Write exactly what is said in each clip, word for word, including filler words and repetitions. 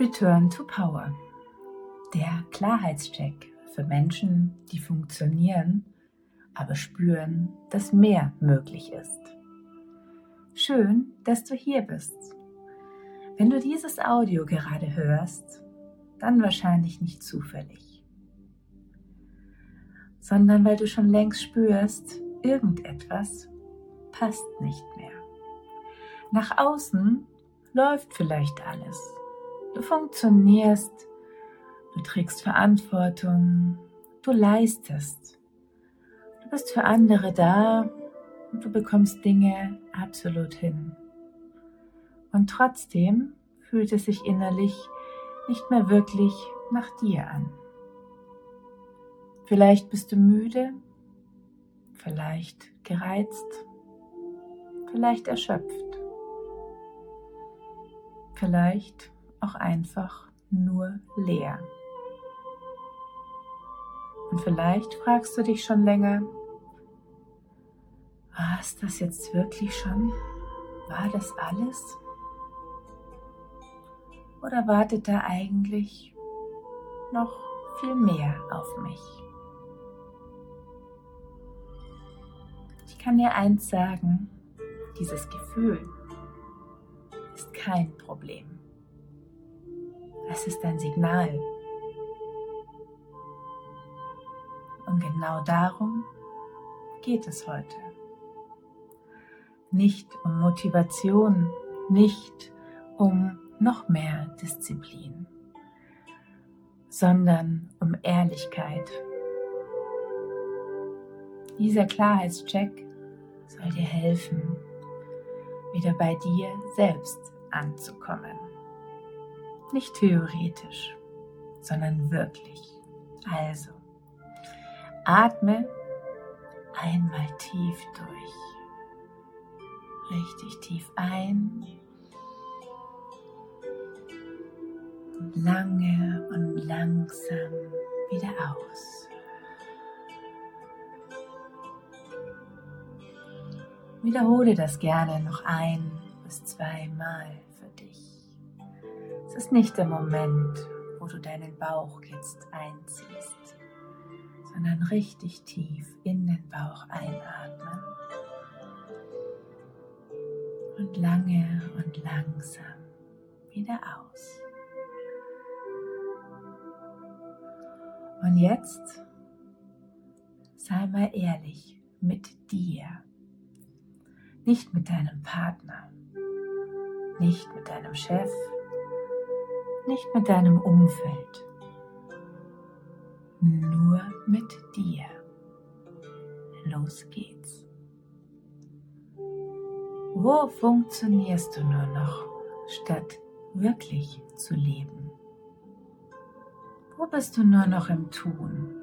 Return to Power. Der Klarheitscheck für Menschen, die funktionieren, aber spüren, dass mehr möglich ist. Schön, dass du hier bist. Wenn du dieses Audio gerade hörst, dann wahrscheinlich nicht zufällig, sondern weil du schon längst spürst, irgendetwas passt nicht mehr. Nach außen läuft vielleicht alles. Du funktionierst, du trägst Verantwortung, du leistest. Du bist für andere da und du bekommst Dinge absolut hin. Und trotzdem fühlt es sich innerlich nicht mehr wirklich nach dir an. Vielleicht bist du müde, vielleicht gereizt, vielleicht erschöpft, vielleicht auch einfach nur leer. Und vielleicht fragst du dich schon länger, war es das jetzt wirklich schon? War das alles? Oder wartet da eigentlich noch viel mehr auf mich? Ich kann dir eins sagen, dieses Gefühl ist kein Problem. Es ist ein Signal. Und genau darum geht es heute. Nicht um Motivation, nicht um noch mehr Disziplin, sondern um Ehrlichkeit. Dieser Klarheitscheck soll dir helfen, wieder bei dir selbst anzukommen. Nicht theoretisch, sondern wirklich. Also, atme einmal tief durch. Richtig tief ein. Und lange und langsam wieder aus. Wiederhole das gerne noch ein bis zweimal für dich. Es ist nicht der Moment, wo du deinen Bauch jetzt einziehst, sondern richtig tief in den Bauch einatmen und lange und langsam wieder aus. Und jetzt sei mal ehrlich mit dir, nicht mit deinem Partner, nicht mit deinem Chef, nicht mit deinem Umfeld, nur mit dir. Los geht's. Wo funktionierst du nur noch, statt wirklich zu leben? Wo bist du nur noch im Tun?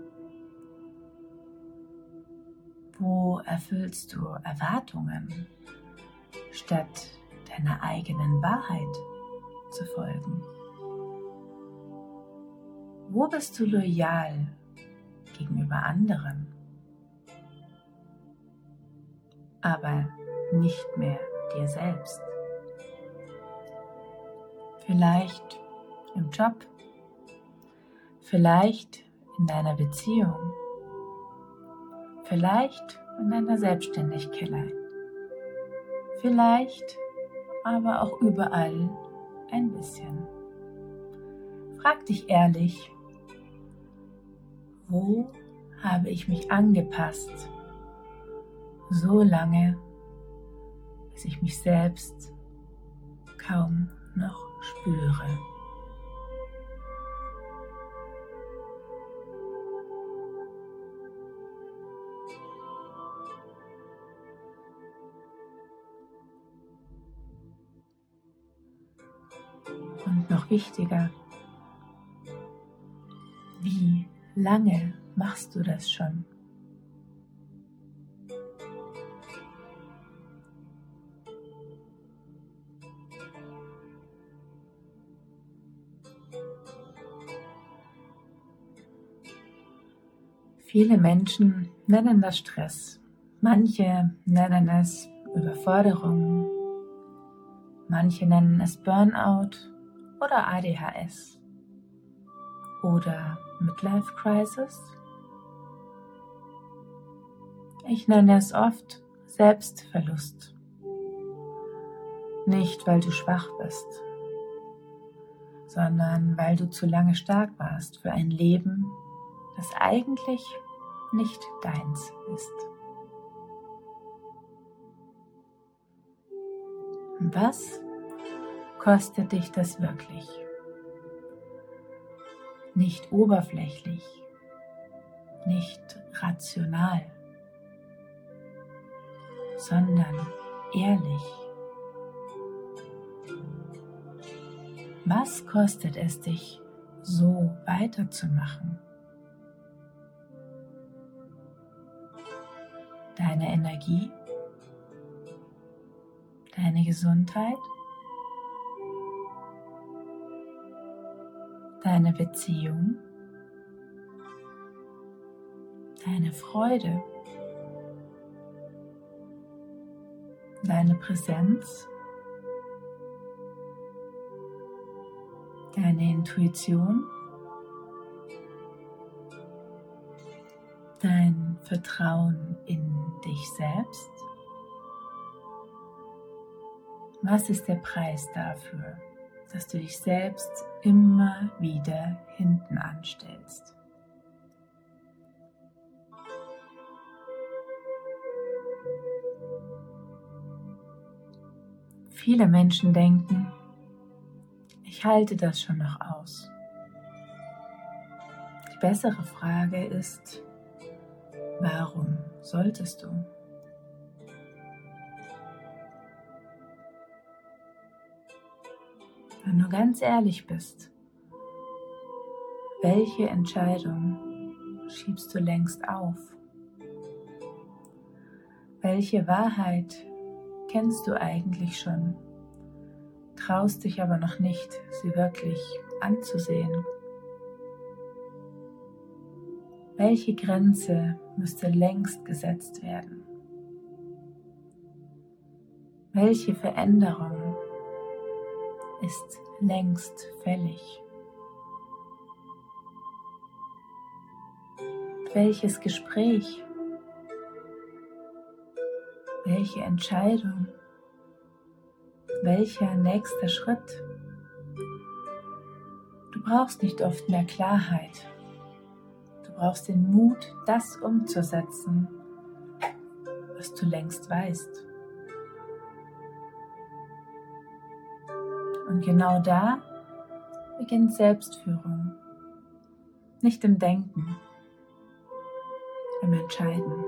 Wo erfüllst du Erwartungen, statt deiner eigenen Wahrheit zu folgen? Wo bist du loyal gegenüber anderen, aber nicht mehr dir selbst? Vielleicht im Job, vielleicht in deiner Beziehung, vielleicht in deiner Selbstständigkeit, vielleicht aber auch überall ein bisschen. Frag dich ehrlich, wo habe ich mich angepasst, so lange, bis ich mich selbst kaum noch spüre. Und noch wichtiger, wie lange machst du das schon? Viele Menschen nennen das Stress, manche nennen es Überforderung, manche nennen es Burnout oder A D H S oder Midlife Crisis? Ich nenne es oft Selbstverlust. Nicht, weil du schwach bist, sondern weil du zu lange stark warst für ein Leben, das eigentlich nicht deins ist. Was kostet dich das wirklich? Nicht oberflächlich, nicht rational, sondern ehrlich. Was kostet es dich, so weiterzumachen? Deine Energie? Deine Gesundheit? Deine Beziehung? Deine Freude? Deine Präsenz? Deine Intuition? Dein Vertrauen in dich selbst? Was ist der Preis dafür, dass du dich selbst immer wieder hinten anstellst? Viele Menschen denken, ich halte das schon noch aus. Die bessere Frage ist, warum solltest du? Wenn du ganz ehrlich bist, welche Entscheidung schiebst du längst auf? Welche Wahrheit kennst du eigentlich schon, traust dich aber noch nicht, sie wirklich anzusehen? Welche Grenze müsste längst gesetzt werden? Welche Veränderung ist längst fällig? Welches Gespräch, welche Entscheidung, welcher nächster Schritt? Du brauchst nicht oft mehr Klarheit. Du brauchst den Mut, das umzusetzen, was du längst weißt. Und genau da beginnt Selbstführung. Nicht im Denken, im Entscheiden.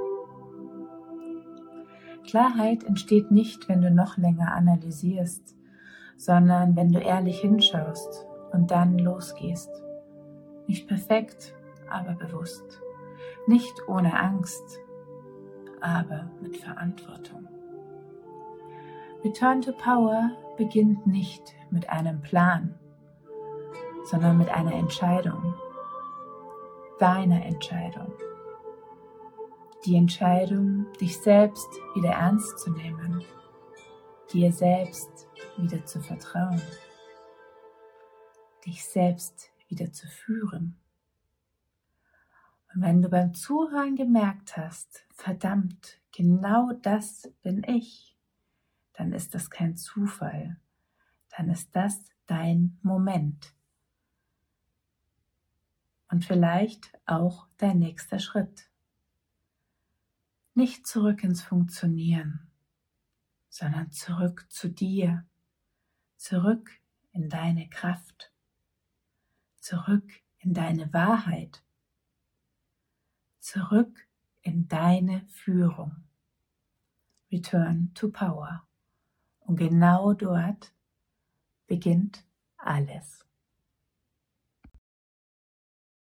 Klarheit entsteht nicht, wenn du noch länger analysierst, sondern wenn du ehrlich hinschaust und dann losgehst. Nicht perfekt, aber bewusst. Nicht ohne Angst, aber mit Verantwortung. Return to Power beginnt nicht mit einem Plan, sondern mit einer Entscheidung. Deiner Entscheidung. Die Entscheidung, dich selbst wieder ernst zu nehmen, dir selbst wieder zu vertrauen, dich selbst wieder zu führen. Und wenn du beim Zuhören gemerkt hast, verdammt, genau das bin ich, dann ist das kein Zufall, dann ist das dein Moment. Und vielleicht auch dein nächster Schritt. Nicht zurück ins Funktionieren, sondern zurück zu dir, zurück in deine Kraft, zurück in deine Wahrheit, zurück in deine Führung. Return to Power. Und genau dort beginnt alles.